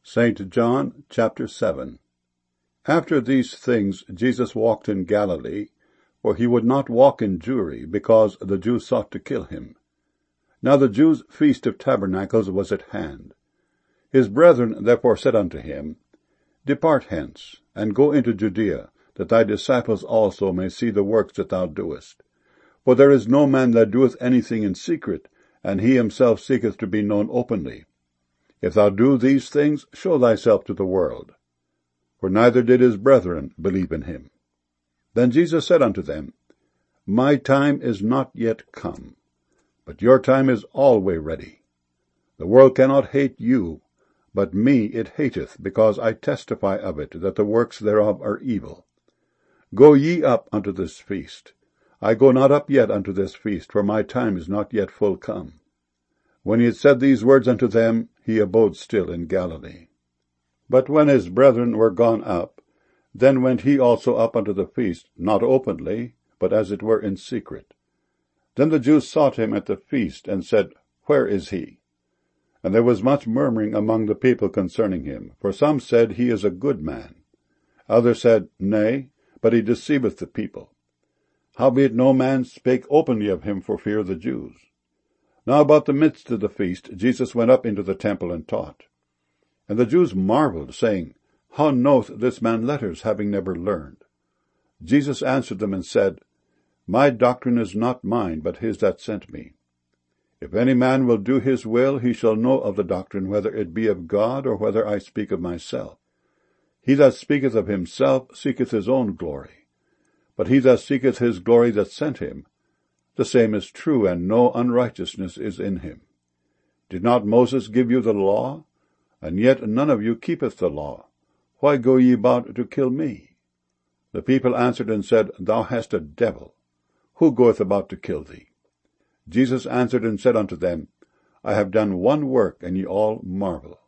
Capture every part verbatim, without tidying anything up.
Saint John chapter seven. After these things Jesus walked in Galilee, for he would not walk in Jewry, because the Jews sought to kill him. Now the Jews' feast of tabernacles was at hand. His brethren therefore said unto him, Depart hence, and go into Judea, that thy disciples also may see the works that thou doest. For there is no man that doeth anything in secret, and he himself seeketh to be known openly. If thou do these things, show thyself to the world. For neither did his brethren believe in him. Then Jesus said unto them, My time is not yet come, but your time is alway ready. The world cannot hate you, but me it hateth, because I testify of it, that the works thereof are evil. Go ye up unto this feast. I go not up yet unto this feast, for my time is not yet full come. When he had said these words unto them, he abode still in Galilee. But when his brethren were gone up, then went he also up unto the feast, not openly, but as it were in secret. Then the Jews sought him at the feast, and said, Where is he? And there was much murmuring among the people concerning him. For some said, He is a good man. Others said, Nay, but he deceiveth the people. Howbeit no man spake openly of him for fear of the Jews. Now about the midst of the feast Jesus went up into the temple and taught. And the Jews marveled, saying, How knoweth this man letters, having never learned? Jesus answered them and said, My doctrine is not mine, but his that sent me. If any man will do his will, he shall know of the doctrine, whether it be of God, or whether I speak of myself. He that speaketh of himself seeketh his own glory. But he that seeketh his glory that sent him, the same is true, and no unrighteousness is in him. Did not Moses give you the law? And yet none of you keepeth the law. Why go ye about to kill me? The people answered and said, Thou hast a devil. Who goeth about to kill thee? Jesus answered and said unto them, I have done one work, and ye all marvel.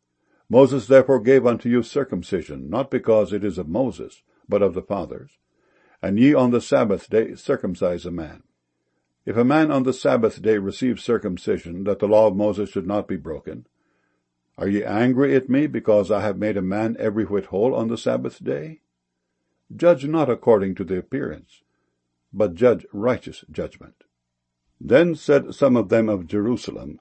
Moses therefore gave unto you circumcision, not because it is of Moses, but of the fathers. And ye on the Sabbath day circumcise a man. If a man on the Sabbath day receive circumcision, that the law of Moses should not be broken, are ye angry at me, because I have made a man every whit whole on the Sabbath day? Judge not according to the appearance, but judge righteous judgment. Then said some of them of Jerusalem,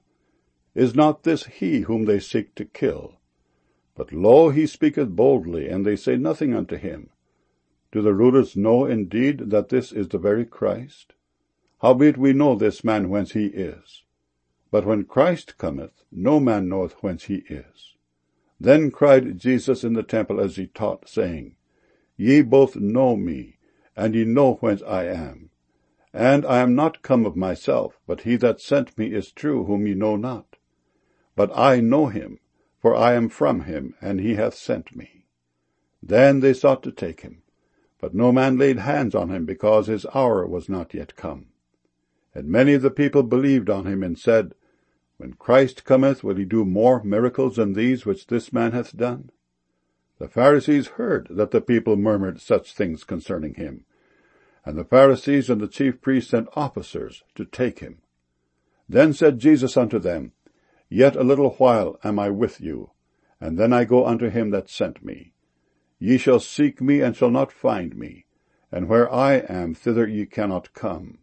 Is not this he whom they seek to kill? But lo, he speaketh boldly, and they say nothing unto him. Do the rulers know indeed that this is the very Christ? Howbeit we know this man whence he is. But when Christ cometh, no man knoweth whence he is. Then cried Jesus in the temple as he taught, saying, Ye both know me, and ye know whence I am. And I am not come of myself, but he that sent me is true, whom ye know not. But I know him, for I am from him, and he hath sent me. Then they sought to take him, but no man laid hands on him, because his hour was not yet come. And many of the people believed on him, and said, When Christ cometh, will he do more miracles than these which this man hath done? The Pharisees heard that the people murmured such things concerning him. And the Pharisees and the chief priests sent officers to take him. Then said Jesus unto them, Yet a little while am I with you, and then I go unto him that sent me. Ye shall seek me, and shall not find me, and where I am, thither ye cannot come.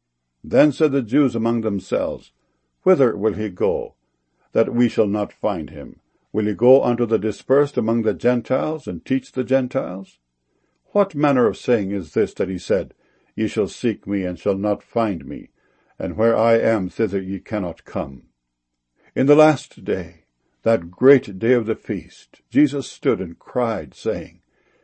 Then said the Jews among themselves, Whither will he go, that we shall not find him? Will he go unto the dispersed among the Gentiles, and teach the Gentiles? What manner of saying is this that he said, Ye shall seek me, and shall not find me, and where I am, thither ye cannot come? In the last day, that great day of the feast, Jesus stood and cried, saying,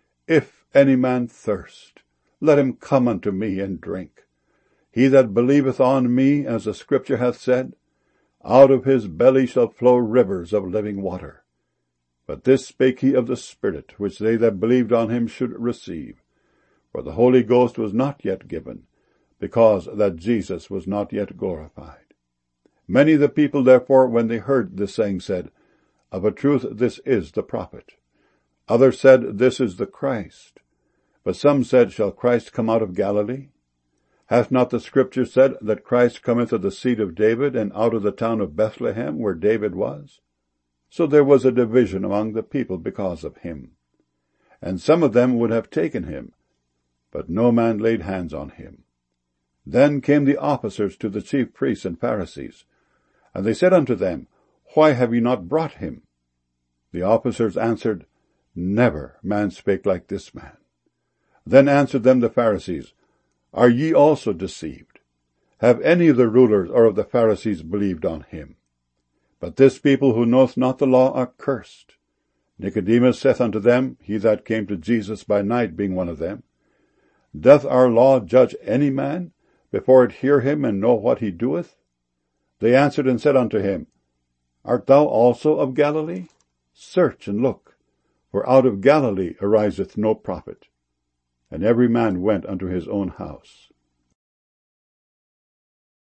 If any man thirst, let him come unto me and drink. He that believeth on me, as the Scripture hath said, out of his belly shall flow rivers of living water. But this spake he of the Spirit, which they that believed on him should receive. For the Holy Ghost was not yet given, because that Jesus was not yet glorified. Many of the people therefore, when they heard this saying, said, Of a truth this is the prophet. Others said, This is the Christ. But some said, Shall Christ come out of Galilee? Hath not the Scripture said that Christ cometh of the seed of David, and out of the town of Bethlehem, where David was? So there was a division among the people because of him. And some of them would have taken him, but no man laid hands on him. Then came the officers to the chief priests and Pharisees, and they said unto them, Why have ye not brought him? The officers answered, Never man spake like this man. Then answered them the Pharisees, Are ye also deceived? Have any of the rulers or of the Pharisees believed on him? But this people who knoweth not the law are cursed. Nicodemus saith unto them, he that came to Jesus by night, being one of them, Doth our law judge any man, before it hear him and know what he doeth? They answered and said unto him, Art thou also of Galilee? Search and look, for out of Galilee ariseth no prophet. And every man went unto his own house.